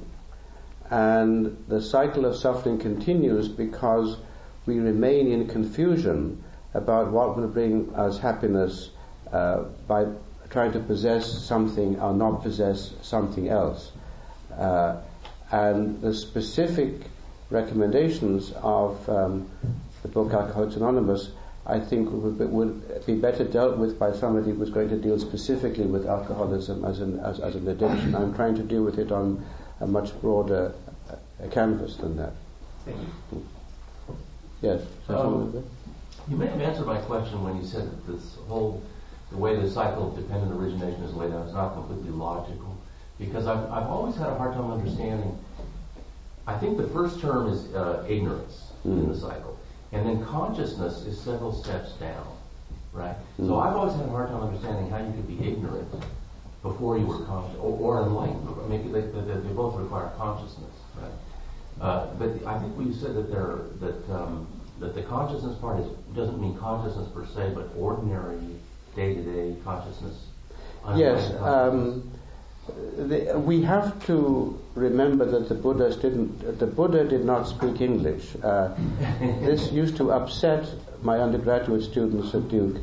and the cycle of suffering continues because we remain in confusion about what will bring us happiness uh, by trying to possess something or not possess something else, uh, and the specific recommendations of um, the book Alcoholics Anonymous, I think would be, would be better dealt with by somebody who's going to deal specifically with alcoholism as an as, as an addiction. I'm trying to deal with it on a much broader uh, canvas than that. Thank you. Yes. Um, you may have answered my question when you said that this whole the way the cycle of dependent origination is laid out is not completely logical, because I've I've always had a hard time understanding. I think the first term is uh, ignorance mm. in the cycle, and then consciousness is several steps down, right? Mm. So I've always had a hard time understanding how you could be ignorant before you were conscious, or, or enlightened. Maybe they, they, they both require consciousness, right? Uh, but I think we said that there that um, that the consciousness part is, doesn't mean consciousness per se, but ordinary day-to-day consciousness. Yes. Um, The, we have to remember that the Buddhas didn't. The Buddha did not speak English. Uh, this used to upset my undergraduate students at Duke.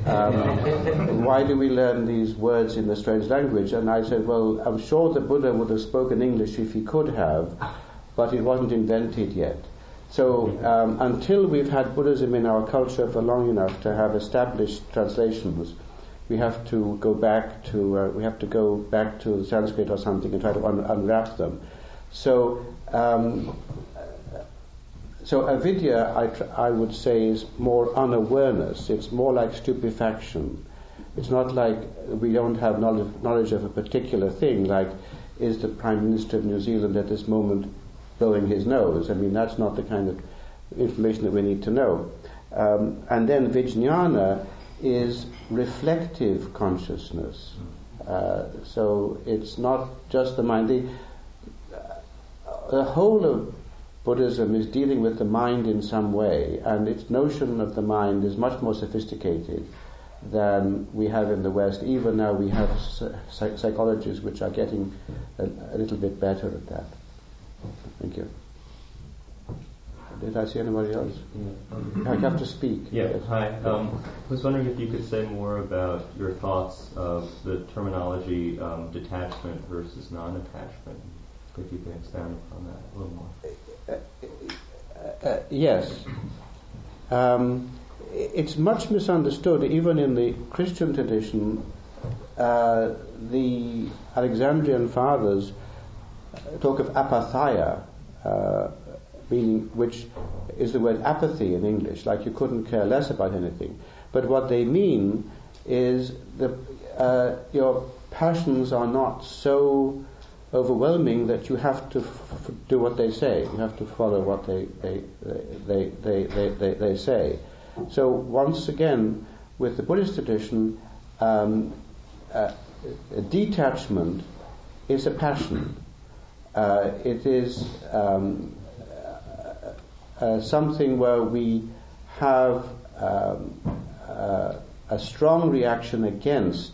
Um, why do we learn these words in a strange language? And I said, well, I'm sure the Buddha would have spoken English if he could have, but it wasn't invented yet. So um, until we've had Buddhism in our culture for long enough to have established translations, we have to go back to uh, we have to go back to Sanskrit or something and try to un- unwrap them. So, um, so avidya, I, tr- I would say, is more unawareness. It's more like stupefaction. It's not like we don't have knowledge, knowledge of a particular thing, like is the Prime Minister of New Zealand at this moment blowing his nose? I mean, that's not the kind of information that we need to know. Um, and then Vijnana is reflective consciousness. Uh, so it's not just the mind. The, uh, the whole of Buddhism is dealing with the mind in some way, and its notion of the mind is much more sophisticated than we have in the West. Even now we have psych- psychologists which are getting a, a little bit better at that. Thank you. Did I see anybody else? Yeah. I have to speak. Yeah, hi. Um, I was wondering if you could say more about your thoughts of the terminology um, detachment versus non-attachment. If you can expand upon that a little more. Uh, uh, yes. Um, it's much misunderstood, even in the Christian tradition. Uh, the Alexandrian fathers talk of apatheia, uh, meaning, which is the word apathy in English, like you couldn't care less about anything. But what they mean is that uh, your passions are not so overwhelming that you have to f- do what they say. You have to follow what they they they they they, they, they say. So once again, with the Buddhist tradition, um, uh, detachment is a passion. Uh, it is um, uh, something where we have um, uh, a strong reaction against,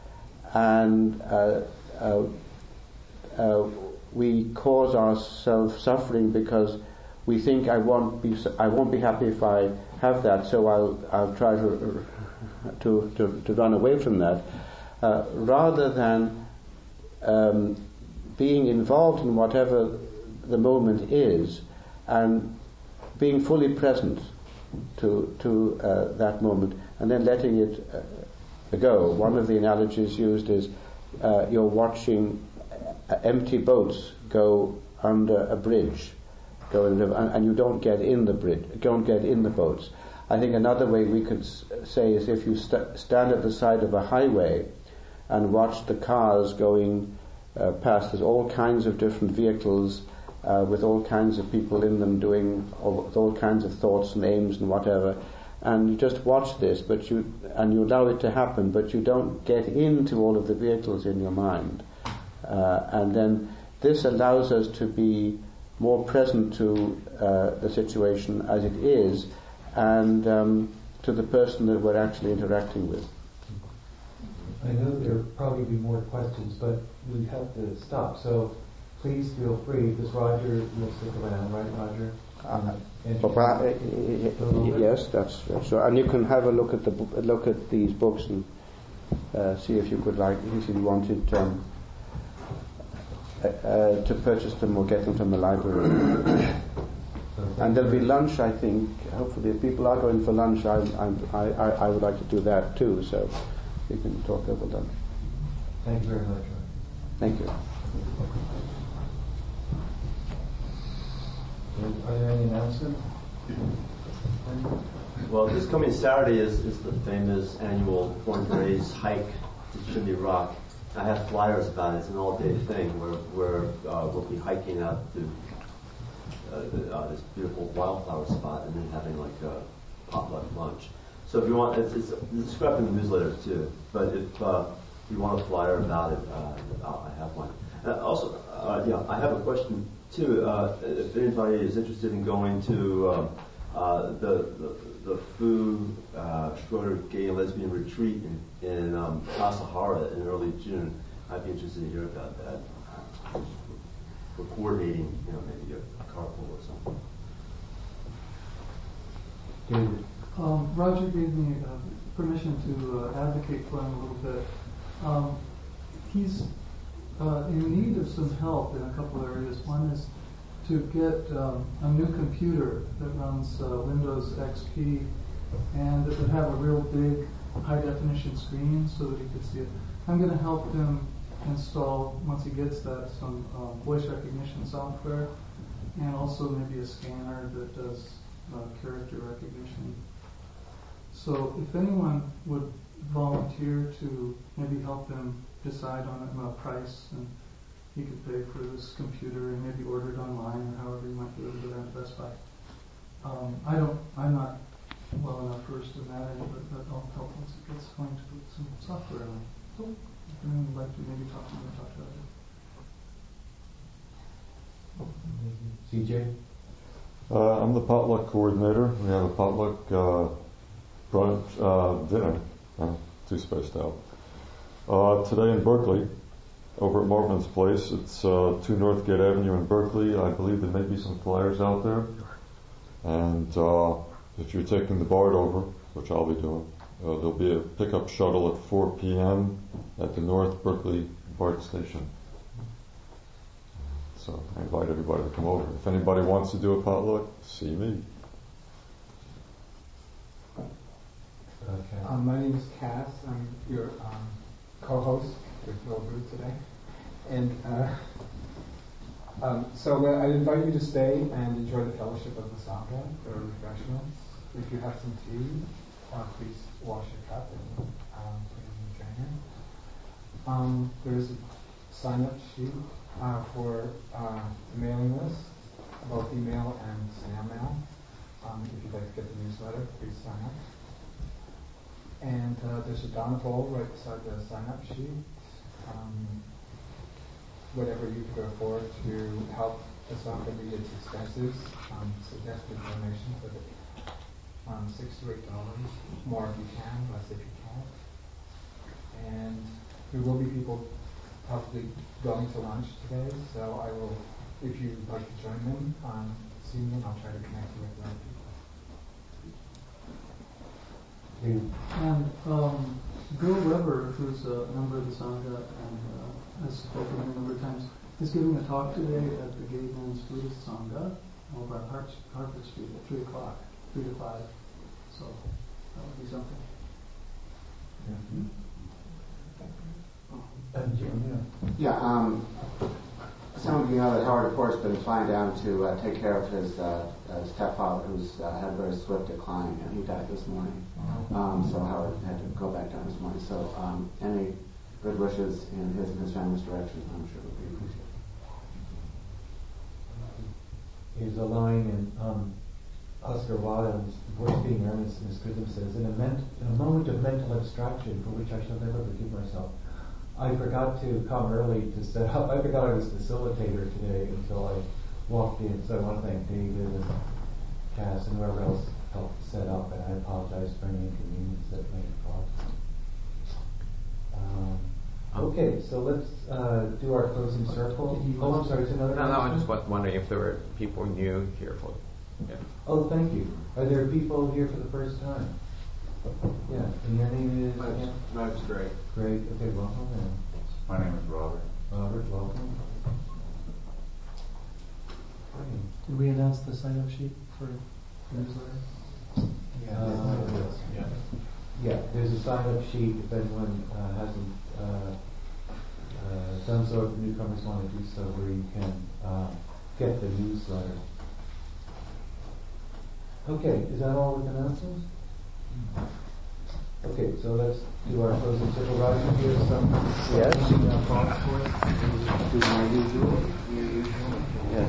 and uh, uh, uh, we cause ourselves suffering because we think I won't be I won't be happy if I have that, so I'll I'll try to to to, to run away from that, uh, rather than um, being involved in whatever the moment is and being fully present to to uh, that moment and then letting it uh, go. One of the analogies used is uh, you're watching uh, empty boats go under a bridge, go in, and, and you don't get in the bridge, don't get in the boats. I think another way we could s- say is if you st- stand at the side of a highway and watch the cars going uh, past. There's all kinds of different vehicles uh, with all kinds of people in them doing all, with all kinds of thoughts and aims and whatever. And you just watch this, but you and you allow it to happen, but you don't get into all of the vehicles in your mind. Uh, and then this allows us to be more present to uh, the situation as it is, and um, to the person that we're actually interacting with. I know there'll probably be more questions, but we have to stop. So please feel free, because Roger will stick around, right, Roger? Uh, And but, uh, y- yes, that's, that's right. And you can have a look at the bo- look at these books and uh, see if you could like if you wanted um, uh, uh, to purchase them or get them from the library. And there'll be lunch, I think. Hopefully, if people are going for lunch, I, I, I, I would like to do that too. So we can talk over lunch. Thank you very much, Roger. Thank you. Are there any announcements? Well, this coming Saturday is, is the famous annual Point Reyes hike to Chimney Rock. I have flyers about it. It's an all-day thing where, where uh, we'll be hiking out to uh, the, uh, this beautiful wildflower spot and then having like a potluck lunch. So if you want, it's, it's, it's described in the newsletter too. But if uh, you want a flyer about it, uh, I have one. Uh, also, uh, yeah, I have a question too. Uh, if anybody is interested in going to um, uh, the, the the Fu uh, Schroeder Gay and Lesbian Retreat in, in um, Asahara in early June, I'd be interested to hear about that. We're coordinating, you know, maybe a, a carpool or something. David. Um, Roger gave me uh, permission to uh, advocate for him a little bit. Um, he's uh, in need of some help in a couple areas. One is to get um, a new computer that runs uh, Windows X P and that would have a real big high definition screen so that he could see it. I'm going to help him install, once he gets that, some uh, voice recognition software and also maybe a scanner that does uh, character recognition. So if anyone would volunteer to maybe help him decide on a, a price, and he could pay for this computer and maybe order it online, or however you might be able to go down to Best Buy. Um, I don't, I'm not well enough versed in that, but, but I'll help once it gets going to put some software on. So, if anyone would like to maybe talk to me talk about it. C J? Uh, I'm the potluck coordinator. We have a potluck uh, brunch uh, dinner. I'm too spaced out. Uh, today in Berkeley, over at Marvin's Place. It's uh, two Northgate Avenue in Berkeley. I believe there may be some flyers out there. And uh, if you're taking the BART over, which I'll be doing, uh, there'll be a pickup shuttle at four p.m. at the North Berkeley BART station. So I invite everybody to come over. If anybody wants to do a potluck, see me. Okay. Um, my name is Cass. I'm your um, co-host with Will Brew today. And uh, um, so uh, I invite you to stay and enjoy the fellowship of the Sangha. There are refreshments. If you have some tea, uh, please wash your cup and um, put it in the drainer. Um, there's a sign-up sheet uh, for uh, the mailing list, both email and snail mail. Um, if you'd like to get the newsletter, please sign up. And uh, there's a Donna bowl right beside the sign-up sheet. Um, whatever you could afford to help the Sangha meet its expenses, um, suggested donations of it. Um, six to eight dollars, more if you can, less if you can't. And there will be people probably going to lunch today, so I will, if you'd like to join them, um, see me and I'll try to connect you with the right people. And um, Bill Weber, who's a member of the Sangha and uh, has spoken a number of times, is giving a talk today at the Gay Men's Buddhist Sangha over on Hart- Hartford Street at three o'clock, three to five. So that would be something. Mm-hmm. And Jim, Yeah, um, some of you know that Howard Port's been flying down to uh, take care of his uh, uh, stepfather, who's uh, had a very swift decline, and he died this morning. Um, so Howard had to go back down this morning. So um, any good wishes in his and his family's direction, I'm sure would be appreciated. Here's a line in um, Oscar Wilde's Voice Being Earnest, and his wisdom says, in a, ment- in a moment of mental abstraction for which I shall never forgive myself, I forgot to come early to set up. I forgot I was facilitator today until I walked in. So I want to thank David and Cass and whoever else helped set up, and I apologize for any inconvenience that may have caused. Um, okay, so let's uh, do our closing circle. Oh, I'm sorry, it's another No, no, I question? just was wondering if there were people new here for yeah. Oh, thank you. Are there people here for the first time? Yeah, and your name is? My my name's Greg. Great. Okay, welcome. And My name is Robert. Robert, welcome. Did we announce the sign-up sheet for the newsletter? Yeah, uh, Yeah. yeah, there's a sign-up sheet if anyone uh, hasn't uh, uh, done so. If newcomers want to do so, where you can uh, get the newsletter. Okay, is that all with announcements? Okay, so let's do our closing circle. Roger, here's some Yes. uh, thoughts for us. Do my usual. Your usual. Yes.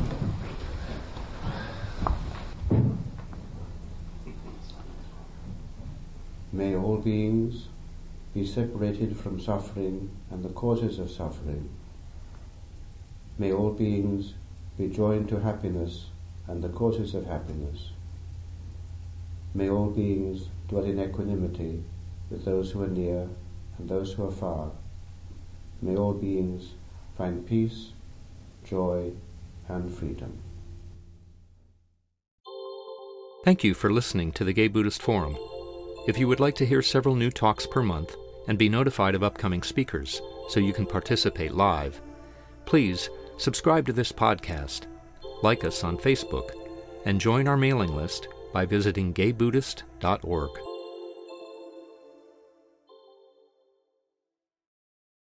May all beings be separated from suffering and the causes of suffering. May all beings be joined to happiness and the causes of happiness. May all beings dwell in equanimity with those who are near and those who are far. May all beings find peace, joy, and freedom. Thank you for listening to the Gay Buddhist Forum. If you would like to hear several new talks per month and be notified of upcoming speakers so you can participate live, please subscribe to this podcast, like us on Facebook, and join our mailing list by visiting gay buddhist dot org.